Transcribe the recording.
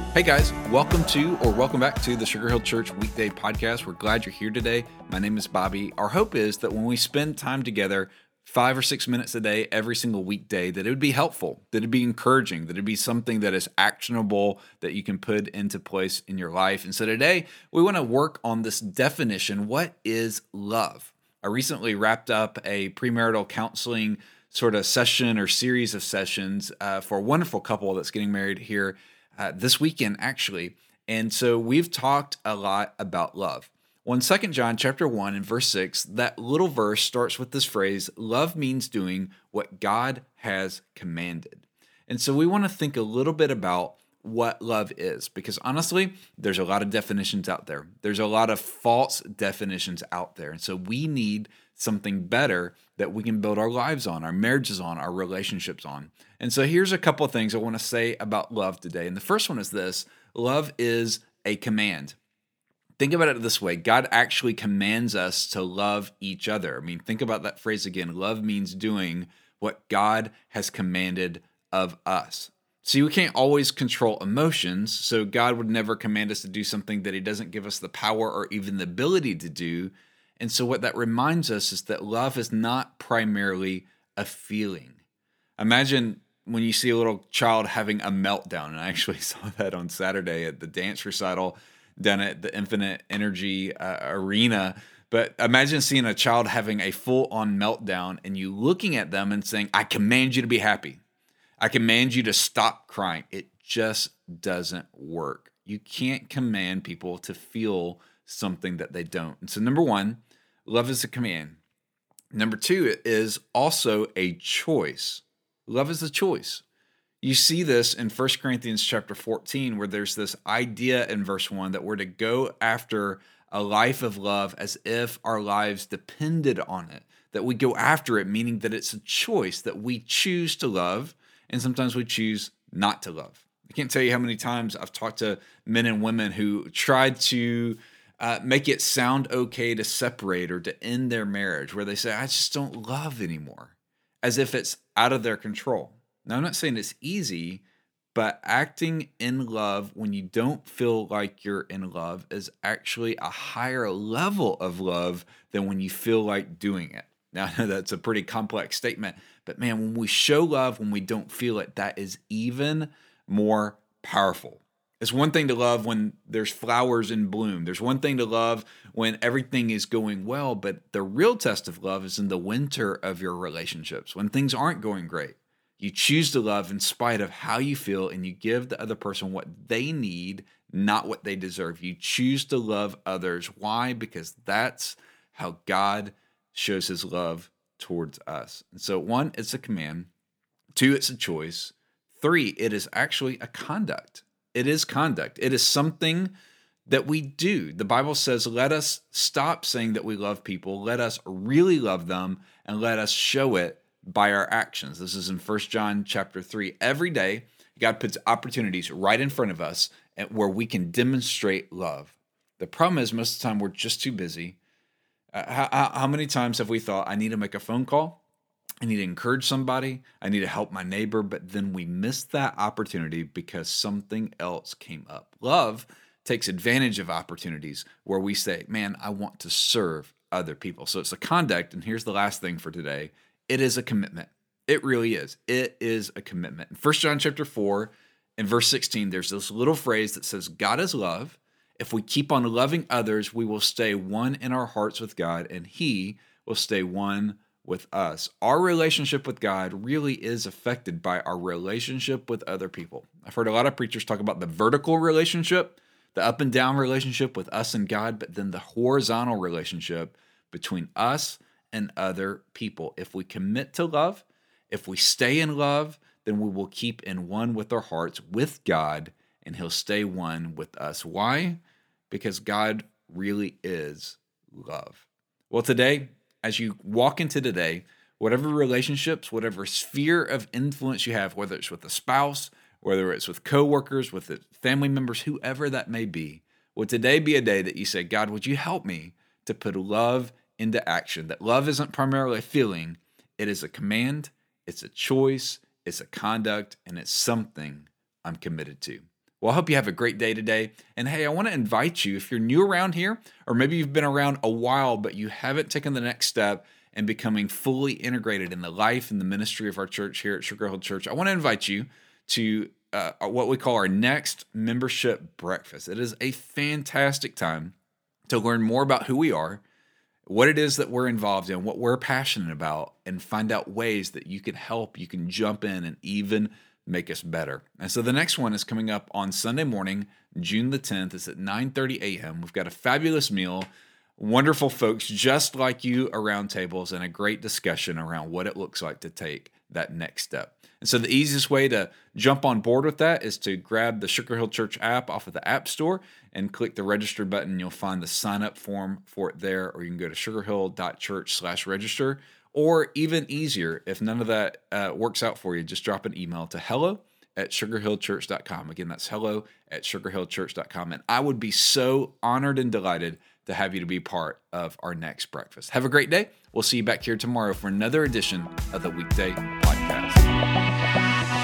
Hey guys, welcome back to the Sugar Hill Church Weekday Podcast. We're glad you're here today. My name is Bobby. Our hope is that when we spend time together, 5 or 6 minutes a day, every single weekday, that it would be helpful, that it'd be encouraging, that it'd be something that is actionable that you can put into place in your life. And so today we want to work on this definition. What is love? I recently wrapped up a premarital counseling sort of session or series of sessions for a wonderful couple that's getting married here this weekend, actually. And so we've talked a lot about love. Well, in 2 John chapter 1 and verse 6, that little verse starts with this phrase, love means doing what God has commanded. And so we want to think a little bit about what love is, because honestly, there's a lot of definitions out there. There's a lot of false definitions out there. And so we need something better that we can build our lives on, our marriages on, our relationships on. And so here's a couple of things I want to say about love today. And the first one is this: love is a command. Think about it this way: God actually commands us to love each other. I mean, think about that phrase again. Love means doing what God has commanded of us. See, we can't always control emotions, so God would never command us to do something that He doesn't give us the power or even the ability to do. And so what that reminds us is that love is not primarily a feeling. Imagine when you see a little child having a meltdown, and I actually saw that on Saturday at the dance recital down at the Infinite Energy Arena. But imagine seeing a child having a full-on meltdown and you looking at them and saying, I command you to be happy. I command you to stop crying. It just doesn't work. You can't command people to feel something that they don't. And so number one, love is a command. Number two, it is also a choice. Love is a choice. You see this in 1 Corinthians chapter 14, where there's this idea in verse 1 that we're to go after a life of love as if our lives depended on it, that we go after it, meaning that it's a choice, that we choose to love, and sometimes we choose not to love. I can't tell you how many times I've talked to men and women who tried to make it sound okay to separate or to end their marriage, where they say, I just don't love anymore, as if it's out of their control. Now, I'm not saying it's easy, but acting in love when you don't feel like you're in love is actually a higher level of love than when you feel like doing it. Now, I know that's a pretty complex statement, but man, when we show love when we don't feel it, that is even more powerful. It's one thing to love when there's flowers in bloom. There's one thing to love when everything is going well, but the real test of love is in the winter of your relationships, when things aren't going great. You choose to love in spite of how you feel, and you give the other person what they need, not what they deserve. You choose to love others. Why? Because that's how God shows His love towards us. And so 1, it's a command. 2, it's a choice. 3, it is actually a conduct. It is conduct. It is something that we do. The Bible says, let us stop saying that we love people. Let us really love them, and let us show it by our actions. This is in 1 John chapter 3. Every day, God puts opportunities right in front of us where we can demonstrate love. The problem is most of the time we're just too busy. How many times have we thought, I need to make a phone call, I need to encourage somebody, I need to help my neighbor, but then we miss that opportunity because something else came up. Love takes advantage of opportunities where we say, man, I want to serve other people. So it's a conduct, and here's the last thing for today. It is a commitment. It really is. It is a commitment. In 1 John chapter 4 and verse 16, there's this little phrase that says, God is love. If we keep on loving others, we will stay one in our hearts with God, and He will stay one with us. Our relationship with God really is affected by our relationship with other people. I've heard a lot of preachers talk about the vertical relationship, the up and down relationship with us and God, but then the horizontal relationship between us and other people. If we commit to love, if we stay in love, then we will keep in one with our hearts with God, and He'll stay one with us. Why? Because God really is love. Well, today, as you walk into today, whatever relationships, whatever sphere of influence you have, whether it's with a spouse, whether it's with coworkers, with family members, whoever that may be, would today be a day that you say, God, would you help me to put love into action? That love isn't primarily a feeling, it is a command, it's a choice, it's a conduct, and it's something I'm committed to. Well, I hope you have a great day today. And hey, I want to invite you, if you're new around here, or maybe you've been around a while, but you haven't taken the next step in becoming fully integrated in the life and the ministry of our church here at Sugar Hill Church, I want to invite you to what we call our next membership breakfast. It is a fantastic time to learn more about who we are, what it is that we're involved in, what we're passionate about, and find out ways that you can help, you can jump in and even make us better. And so the next one is coming up on Sunday morning, June the 10th. It's at 9:30 a.m. We've got a fabulous meal, wonderful folks just like you around tables, and a great discussion around what it looks like to take that next step. And so the easiest way to jump on board with that is to grab the Sugar Hill Church app off of the App Store and click the register button. You'll find the sign up form for it there, or you can go to sugarhill.church/register. Or even easier, if none of that works out for you, just drop an email to hello@sugarhillchurch.com. Again, that's hello@sugarhillchurch.com. And I would be so honored and delighted to have you to be part of our next breakfast. Have a great day. We'll see you back here tomorrow for another edition of the Weekday Podcast.